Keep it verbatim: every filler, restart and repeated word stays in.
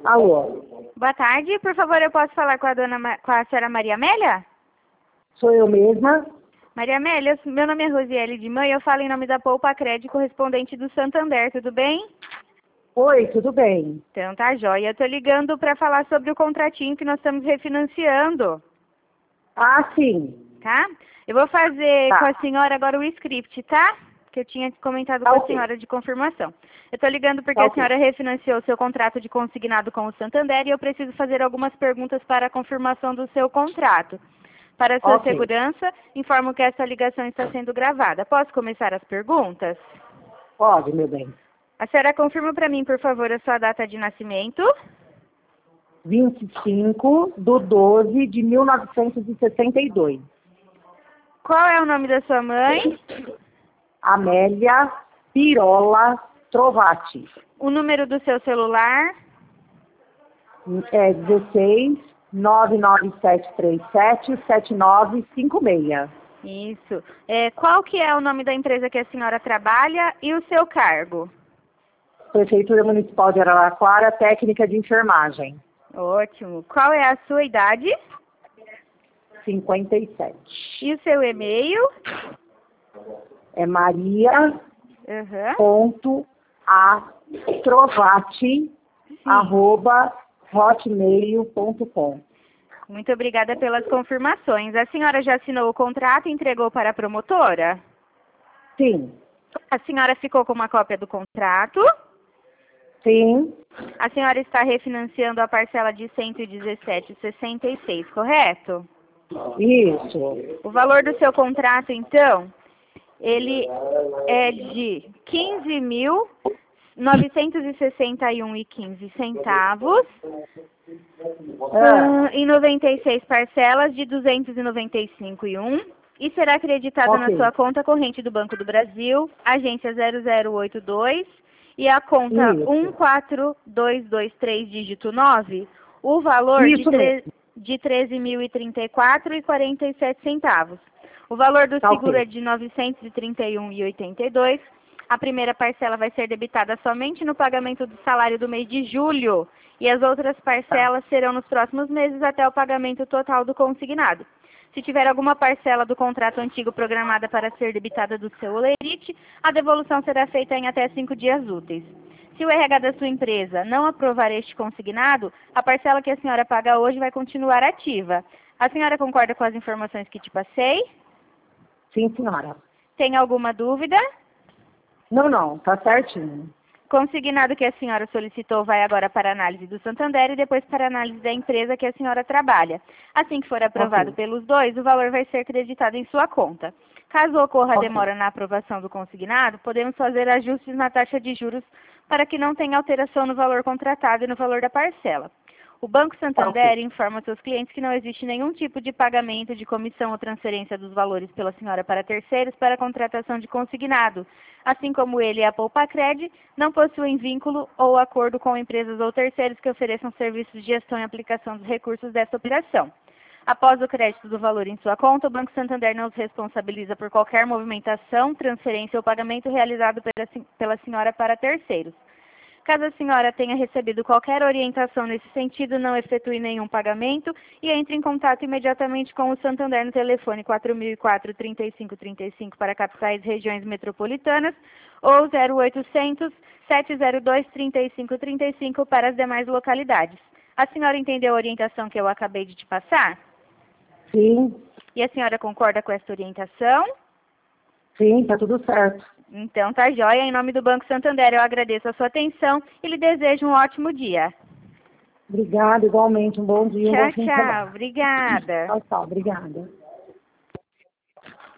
Alô? Boa tarde, por favor, eu posso falar com a dona Ma- com a senhora Maria Amélia? Sou eu mesma? Maria Amélia, meu nome é Rosiele de Mãe, eu falo em nome da Poupa Crédito, correspondente do Santander, tudo bem? Oi, tudo bem? Então tá jóia, eu tô ligando para falar sobre o contratinho que nós estamos refinanciando, Ah, sim. tá? Eu vou fazer Tá. com a senhora agora o script, tá? Que eu tinha comentado Tá com a ok. senhora de confirmação. Eu tô ligando porque Tá a ok. senhora refinanciou o seu contrato de consignado com o Santander e eu preciso fazer algumas perguntas para a confirmação do seu contrato. Para a sua Ok. segurança, informo que essa ligação está sendo gravada. Posso começar as perguntas? Pode, meu bem. A senhora confirma para mim, por favor, a sua data de nascimento? vinte e cinco de doze de mil novecentos e sessenta e dois. Qual é o nome da sua mãe? Amélia Pirola Trovati. O número do seu celular? É dezesseis, nove nove sete três sete, sete nove cinco seis. Isso. É, qual que é o nome da empresa que a senhora trabalha e o seu cargo? Prefeitura Municipal de Araraquara, técnica de enfermagem. Ótimo. Qual é a sua idade? cinquenta e sete. E o seu e-mail? É Maria Aham. ponto a trovati arroba hotmail ponto com. Muito obrigada pelas confirmações. A senhora já assinou o contrato e entregou para a promotora? Sim, A senhora ficou com uma cópia do contrato? sim, A senhora está refinanciando a parcela de cento e dezessete vírgula sessenta e seis, correto? isso. O valor do seu contrato, então, ele é de quinze mil novecentos e sessenta e um reais e quinze centavos, Ah, ah, em noventa e seis parcelas de duzentos e noventa e cinco reais e um e será acreditado na ok. sua conta corrente do Banco do Brasil, agência zero zero oito dois e a conta um Isso. quatro dois dois três dígito nove, o valor de, Isso tre mesmo. de treze mil e trinta e quatro reais e quarenta e sete centavos. O valor do Tá seguro ok. é de novecentos e trinta e um reais e oitenta e dois. A primeira parcela vai ser debitada somente no pagamento do salário do mês de julho e as outras Tá. parcelas serão nos próximos meses até o pagamento total do consignado. Se tiver alguma parcela do contrato antigo programada para ser debitada do seu olerite, a devolução será feita em até cinco dias úteis. Se o R H da sua empresa não aprovar este consignado, a parcela que a senhora paga hoje vai continuar ativa. A senhora concorda com as informações que te passei? Sim, senhora. Tem alguma dúvida? Não, não, tá certinho. Consignado que a senhora solicitou vai agora para a análise do Santander e depois para a análise da empresa que a senhora trabalha. Assim que for aprovado Ok, pelos dois, o valor vai ser creditado em sua conta. Caso ocorra ok. demora na aprovação do consignado, podemos fazer ajustes na taxa de juros para que não tenha alteração no valor contratado e no valor da parcela. O Banco Tá ok. Santander informa aos seus clientes que não existe nenhum tipo de pagamento de comissão ou transferência dos valores pela senhora para terceiros para a contratação de consignado, assim como ele e a Poupacred não possuem vínculo ou acordo com empresas ou terceiros que ofereçam serviços de gestão e aplicação dos recursos dessa operação. Após o crédito do valor em sua conta, o Banco Santander não se responsabiliza por qualquer movimentação, transferência ou pagamento realizado pela, pela senhora para terceiros. Caso a senhora tenha recebido qualquer orientação nesse sentido, não efetue nenhum pagamento e entre em contato imediatamente com o Santander no telefone quatro mil e quatro, trinta e cinco trinta e cinco para capitais e regiões metropolitanas ou zero oitocentos, sete zero dois, trinta e cinco trinta e cinco para as demais localidades. A senhora entendeu a orientação que eu acabei de te passar? Sim, E a senhora concorda com essa orientação? sim, tá tudo certo. Então tá jóia. Em nome do Banco Santander, eu agradeço a sua atenção e lhe desejo um ótimo dia. Obrigada, igualmente. Um bom dia, um bom Tchau, fim de tchau. semana. Obrigada. Tchau, tchau. Obrigada.